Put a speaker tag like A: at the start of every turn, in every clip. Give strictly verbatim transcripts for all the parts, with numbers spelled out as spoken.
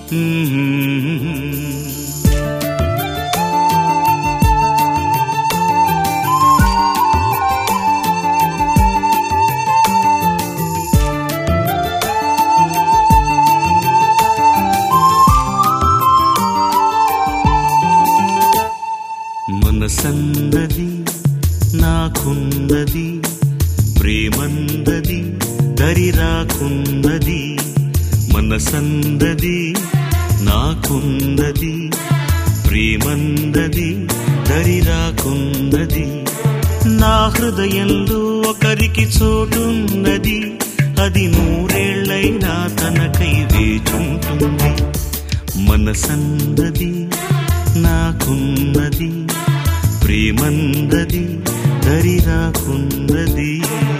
A: మనసన్నది నాకున్నది, ప్రేమందది దరిరాకున్నది. మనసందది నాకున్నది, ప్రేమందది దరిరాకున్నది. నా హృదయంలో ఒకరికి చోటున్నది, అది నూరేళ్లైనా తనకై వేచుంటుంది. మనసందది నాకున్నది, ప్రేమందది దరిరాకున్నది.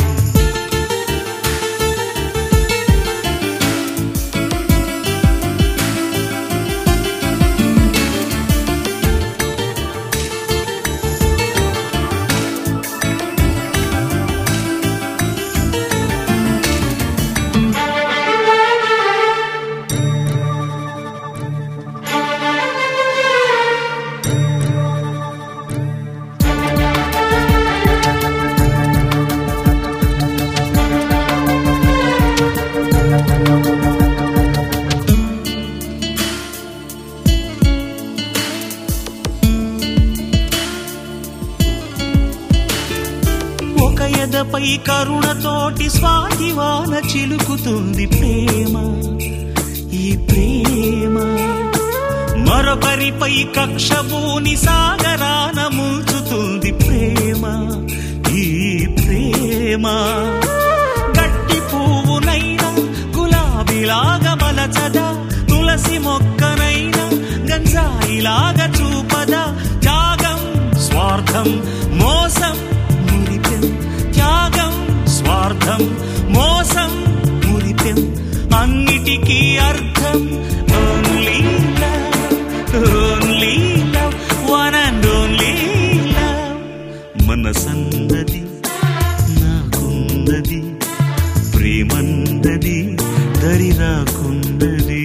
A: ఒక ఎదపై కరుణతోటి స్వాతివాన చిలుకుతుంది ప్రేమ, ఈ ప్రేమ. మరొకరిపై కక్షభూని సాగరాన ముంచుతుంది ప్రేమ, ఈ ప్రేమ. గట్టి పువ్వునైనా గులాబీలాగా మలచదా, తులసి మొక్కనైనా గంజాయిలాగా చూపదా. త్యాగం స్వార్థం మోసం మురిపెం, త్యాగం స్వార్థం మోసం మురిపెం. అన్నిటికీ అర్థం only love, only love, one and only love. మనసందది నాకున్నది, ప్రేమందది దరిరాకున్నది.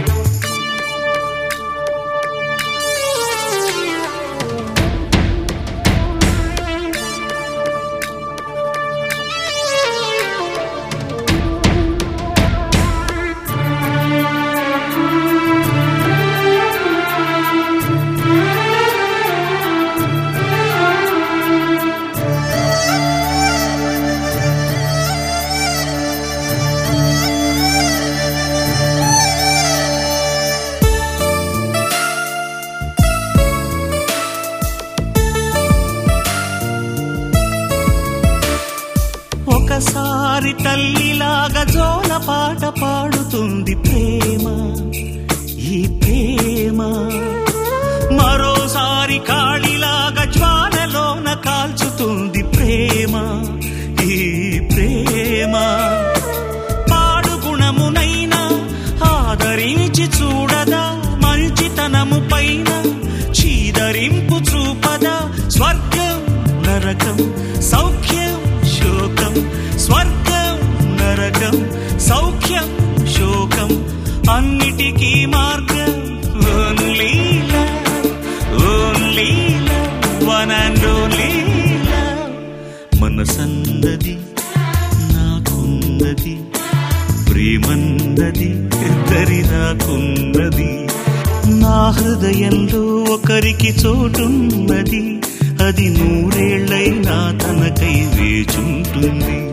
A: ఒకసారి తల్లిలాగా జోల పాట పాడుతుంది ప్రేమ, ఈ ప్రేమ. మరోసారి కాళిలాగా జ్వాలలోన కాల్చుతుంది ప్రేమ, ఈ ప్రేమ. పాడు గుణమునైనా ఆదరించి చూడదా, మంచితనము పైన చీదరింపు చూపదా. స్వర్గం నరకం సౌఖ్యం శోకం, స్వర్గం నరకం సౌఖ్యం శోకం. అన్నిటికీ మార్గం only love, only love, one and only love. మనసందది నాకున్నది, ప్రేమందది దరిరాకున్నది. నా హృదయంలో ఒకరికి చోటున్నది, అది నూరేళ్లైనా తనకై వేచుంటుంది.